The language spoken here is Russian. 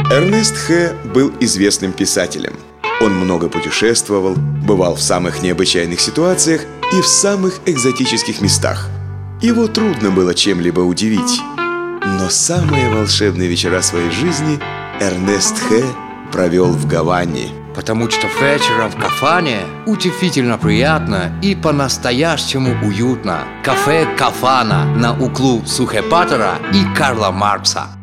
Эрнест Хэ был известным писателем. Он много путешествовал, бывал в самых необычайных ситуациях и в самых экзотических местах. Его трудно было чем-либо удивить. Но самые волшебные вечера своей жизни Эрнест Хэ провел в Гаване. Потому что вечером в Кафане удивительно приятно и по-настоящему уютно. Кафе «Кафана» на углу Сухепатера и Карла Маркса.